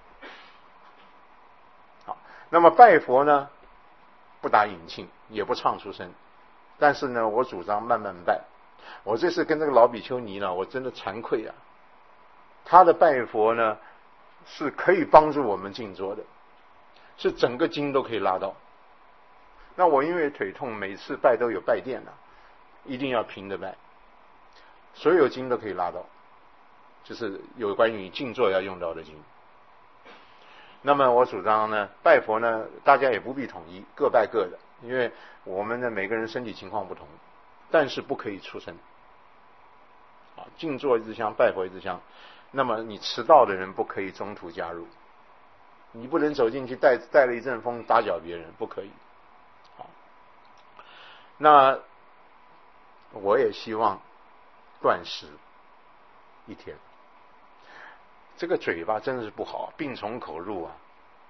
好，那么拜佛呢，不打引磬，也不唱出声，但是呢，我主张慢慢拜。我这次跟这个老比丘尼呢，我真的惭愧啊。他的拜佛呢，是可以帮助我们静坐的，是整个经都可以拉到。那我因为腿痛，每次拜都有拜垫啊，一定要平着拜。所有经都可以拉到，就是有关于静坐要用到的经。那么我主张呢，拜佛呢，大家也不必统一，各拜各的，因为我们的每个人身体情况不同，但是不可以出声。静坐一支香，拜佛一支香。那么你迟到的人不可以中途加入，你不能走进去带了一阵风打搅别人，不可以。好，那我也希望断食1天。这个嘴巴真的是不好，病从口入啊。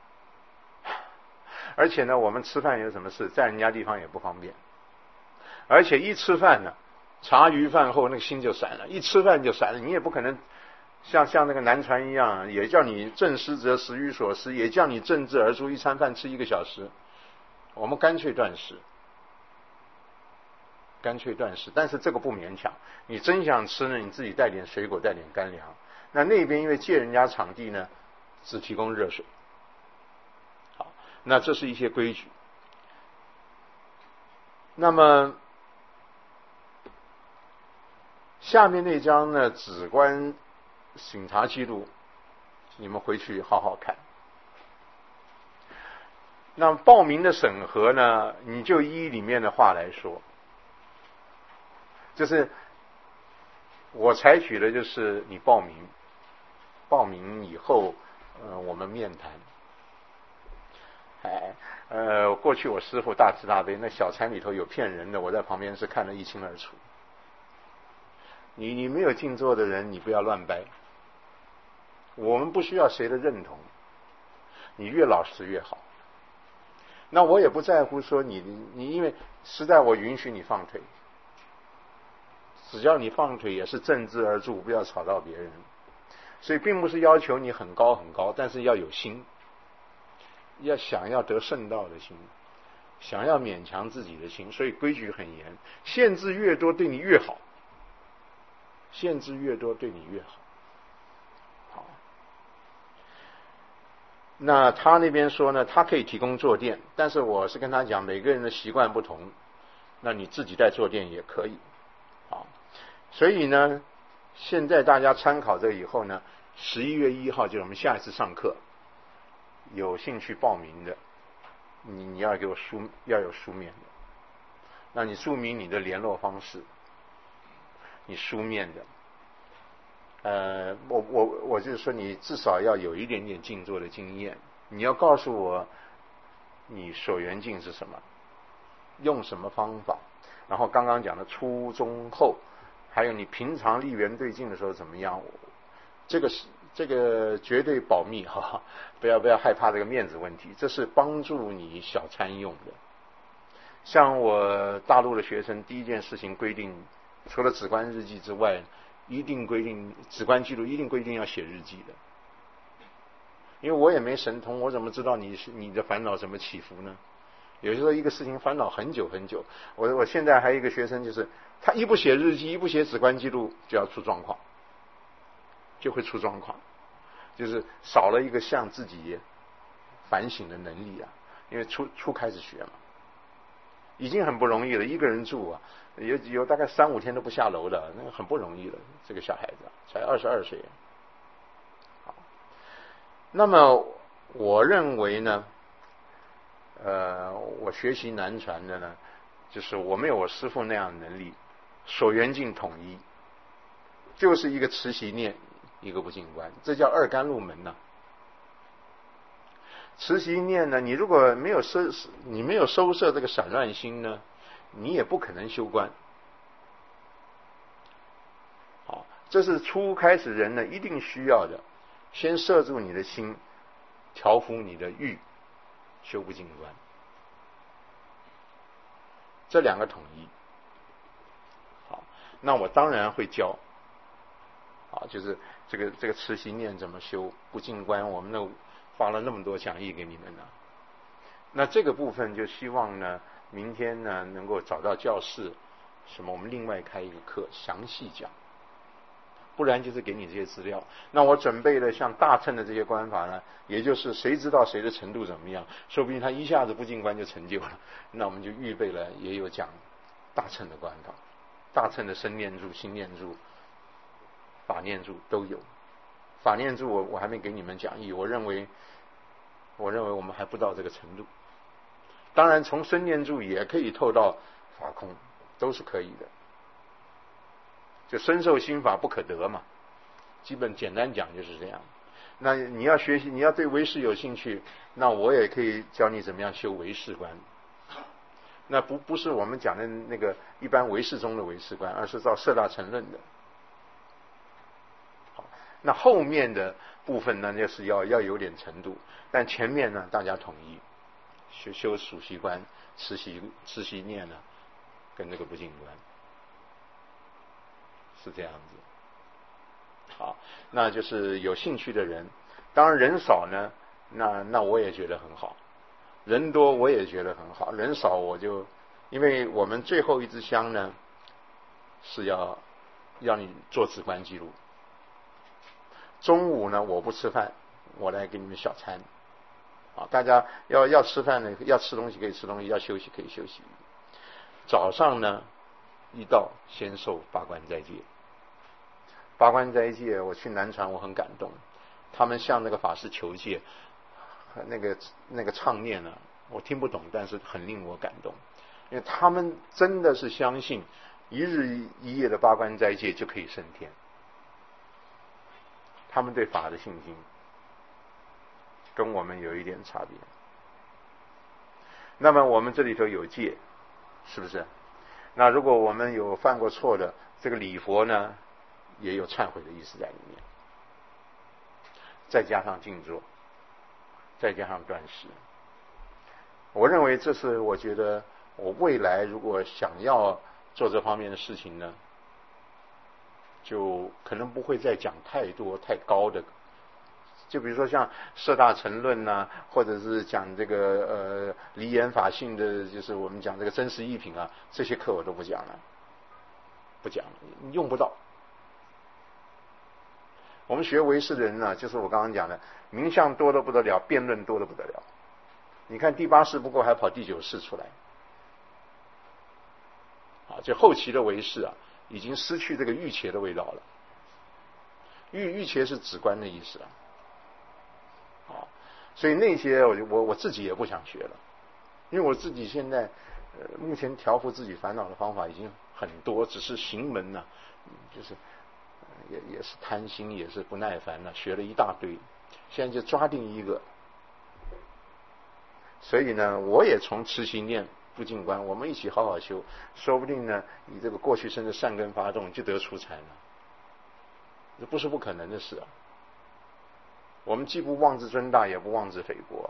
而且呢，我们吃饭有什么事，在人家地方也不方便。而且一吃饭呢，茶余饭后那个心就散了，一吃饭就散了。你也不可能像那个南传一样，也叫你正思则食于所思，也叫你正之而住，一餐饭吃1个小时。我们干脆断食。但是这个不勉强。你真想吃呢，你自己带点水果，带点干粮。那边因为借人家场地呢，只提供热水。好，那这是一些规矩。那么下面那章呢，只观审查记录，你们回去好好看。那报名的审核呢，你就依里面的话来说，就是我采取的就是你报名以后，我们面谈。过去我师父大慈大悲，那小禅里头有骗人的，我在旁边是看得一清二楚。你没有静坐的人，你不要乱掰。我们不需要谁的认同，你越老实越好。那我也不在乎说你因为实在我允许你放腿，只要你放腿也是正之而住，不要吵到别人。所以并不是要求你很高很高，但是要有心，要想要得圣道的心，想要勉强自己的心。所以规矩很严，限制越多对你越好，限制越多对你越好。好，那他那边说呢，他可以提供坐垫，但是我是跟他讲，每个人的习惯不同，那你自己带坐垫也可以。好，所以呢，现在大家参考这以后呢，11月1号就是我们下一次上课，有兴趣报名的，你要给我要有书面的，那你注明你的联络方式，你书面的，我就是说你至少要有一点点静坐的经验，你要告诉我你所缘境是什么，用什么方法，然后刚刚讲的初中后，还有你平常立缘对境的时候怎么样，这个绝对保密哈，不要害怕这个面子问题，这是帮助你小参用的。像我大陆的学生，第一件事情规定，除了止观日记之外，一定规定止观记录一定规定要写日记的。因为我也没神通，我怎么知道你的烦恼怎么起伏呢？ 有时候一个事情烦恼很久很久。我现在还有一个学生，就是他一不写日记，一不写止观记录，就要出状况，就会出状况，就是少了一个向自己反省的能力啊。因为初开始学嘛，已经很不容易了，一个人住啊，有大概3-5天都不下楼的，那个很不容易了。这个小孩子才22岁。好，那么我认为呢，我学习南传的呢，就是我没有我师父那样的能力，所缘境统一，就是一个持习念，一个不净观，这叫二甘露门呐。持习念呢，你如果没有收摄这个散乱心呢，你也不可能修观。好，这是初开始人呢一定需要的，先摄住你的心，调伏你的欲，修不净观，这两个统一。好，那我当然会教。好，就是这个持习念怎么修不净观，我们呢发了那么多讲义给你们呢。那这个部分就希望呢，明天呢能够找到教室，什么我们另外开一个课详细讲，不然就是给你这些资料。那我准备了像大乘的这些观法呢，也就是谁知道谁的程度怎么样，说不定他一下子不净观就成就了，那我们就预备了也有讲大乘的观法，大乘的身念住、心念住、法念住都有。法念住我还没给你们讲义，我认为我们还不到这个程度。当然从身念住也可以透到法空，都是可以的。就身受心法不可得嘛，基本简单讲就是这样。那你要学习，你要对唯识有兴趣，那我也可以教你怎么样修唯识观。那不是我们讲的那个一般唯识中的唯识观，而是照摄大乘论的。好，那后面的部分呢，就是要有点程度，但前面呢大家统一修属习观、持习念呢，跟这个不净观是这样子。好，那就是有兴趣的人，当然人少呢，那我也觉得很好，人多我也觉得很好，人少我就，因为我们最后一支香呢是要让你做止观记录。中午呢我不吃饭，我来给你们小餐。啊，大家要吃饭呢，要吃东西可以吃东西，要休息可以休息。早上呢一到先受八关斋戒。八关斋戒，我去南传我很感动，他们向那个法师求戒，那个唱念呢，我听不懂，但是很令我感动，因为他们真的是相信一日一夜的八关斋戒就可以升天，他们对法的信心跟我们有一点差别。那么我们这里头有戒，是不是？那如果我们有犯过错的，这个礼佛呢也有忏悔的意思在里面，再加上静坐，再加上断食。我认为这是我觉得我未来如果想要做这方面的事情呢，就可能不会再讲太多太高的，就比如说像摄大乘论啊，或者是讲这个离言法性的，就是我们讲这个真实义品啊，这些课我都不讲了，不讲了，用不到。我们学唯识的人呢，就是我刚刚讲的，名相多得不得了，辩论多得不得了。你看第8世不过还跑第9世出来，啊，就后期的唯识啊，已经失去这个欲切的味道了。欲切是止观的意思啊，啊，所以那些我自己也不想学了，因为我自己现在目前调伏自己烦恼的方法已经很多，只是行门呢，就是也是贪心，也是不耐烦了，学了一大堆，现在就抓定一个。所以呢，我也从持习念不净观，我们一起好好修，说不定呢，以这个过去生的善根发动，就得出禅了，这不是不可能的事啊。我们既不妄自尊大，也不妄自菲薄啊。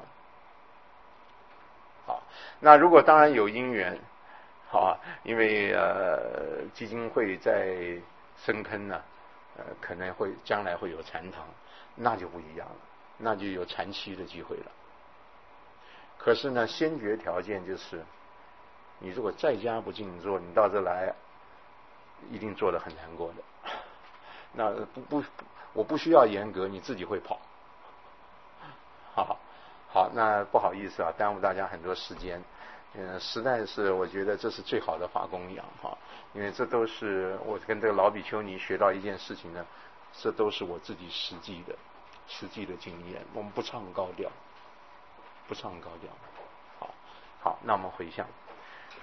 好，那如果当然有因缘，好啊，因为基金会在深坑呢，可能会将来会有禅堂，那就不一样了，那就有禅期的机会了。 可是呢，先决条件就是，你如果在家不静坐，你到这来，一定做得很难过的。那我不需要严格，你自己会跑。好，那不好意思啊，耽误大家很多时间。实在是我觉得这是最好的法供养哈，因为这都是我跟这个老比丘尼学到一件事情呢，这都是我自己实际的经验，我们不唱高调。好，那我们回向。